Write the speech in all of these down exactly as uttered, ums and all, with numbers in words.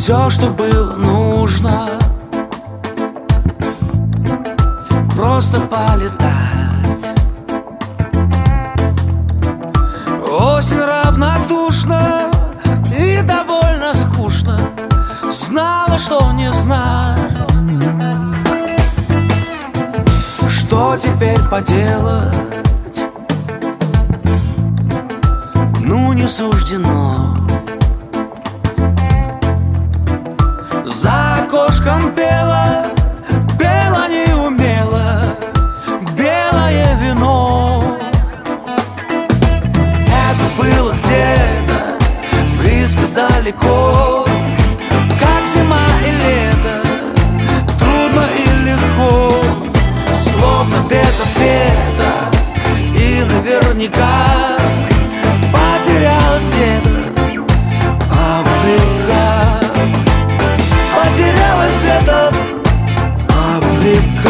Все, что было нужно, просто полетать. Осень равнодушна и довольно скучно, знала, что не знать. Что теперь поделать? Ну, не суждено. За окошком пела, пела не умела белое вино. Это было где-то близко, далеко, как зима и лето, трудно и легко, словно без ответа. И наверняка потерялась где-то Африка. Потерялась где-то Африка.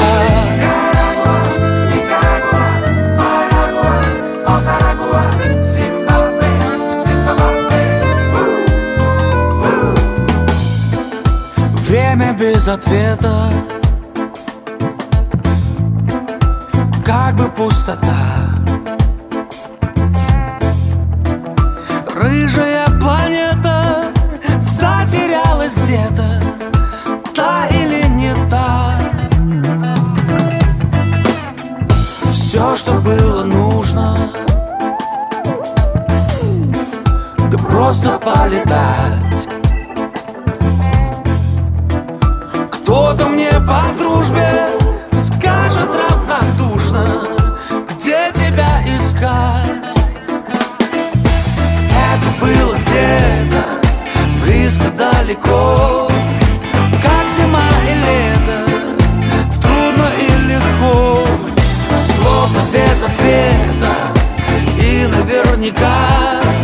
Время без ответа, как бы пустота. Рыжая планета затерялась где-то, та или не та. Все, что было нужно, да просто полетать. Кто-то мне по дружбе скажет равнодушно, где тебя искать. Это было где-то близко, далеко, как зима и лето, трудно и легко, словно без ответа. И наверняка